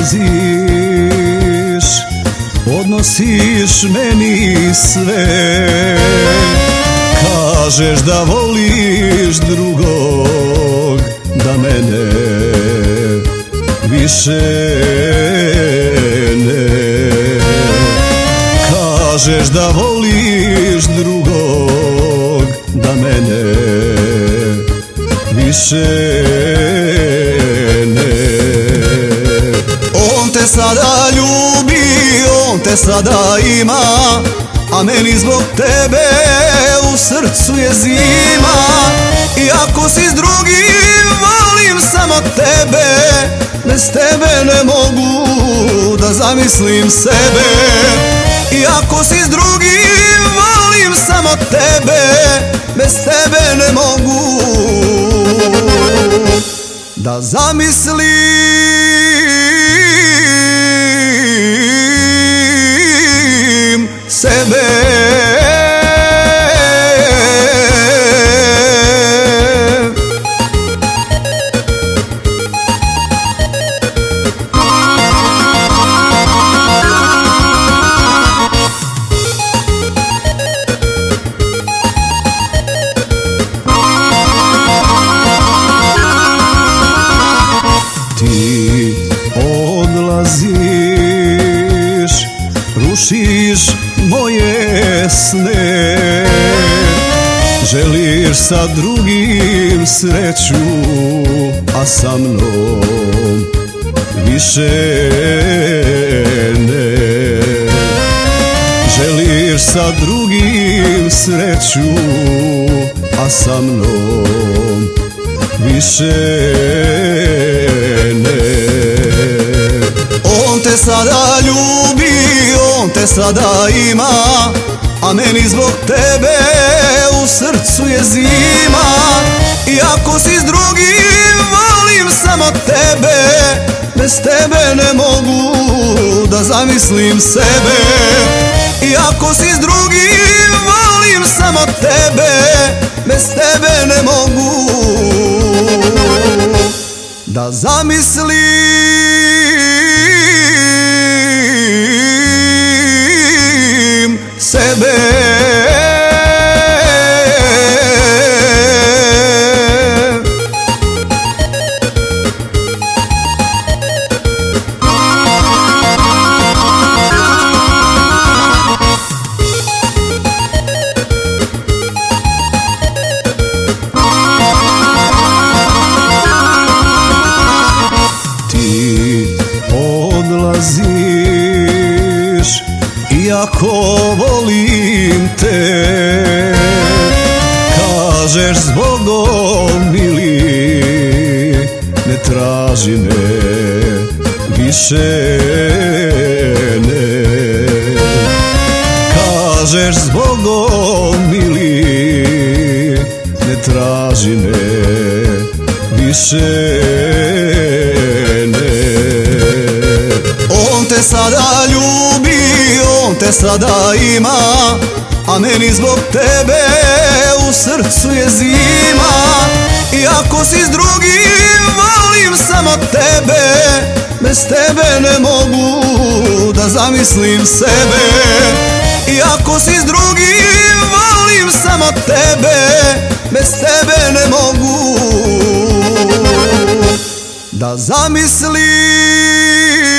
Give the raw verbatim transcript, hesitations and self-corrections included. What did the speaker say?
odlaziš, odnosiš meni sve. Kažeš da voliš drugog, da mene više ne. Kažeš da voliš drugog, da mene više ne. On te sada ljubi, on te sada ima, a meni zbog tebe u srcu je zima. I ako si s drugim, volim samo tebe, bez tebe ne mogu da zamislim sebe. I ako si s drugim, volim samo tebe, bez tebe ne mogu da zamislim sebe. Ti odlaziš, rušiš moje sne, želiš sa drugim sreću, a sa mnom više ne. Želiš sa drugim sreću, a sa mnom više ne. On te sada ljubi, on te sada ima, a meni zbog tebe u srcu je zima. I ako si s drugim, volim samo tebe, bez tebe ne mogu da zamislim sebe. I ako si s drugim, volim samo tebe, bez tebe ne mogu da zamislim sebe. Odlaziš, iako volim te, kažeš zbogom mili, ne traži me više ne. Kažeš zbogom mili, ne traži me više ne. On te sada ljubi, on te sada ima, a meni zbog tebe u srcu je zima. I ako si s drugim, volim samo tebe, bez tebe ne mogu da zamislim sebe. I ako si s drugim, volim samo tebe, bez tebe ne mogu da zamislim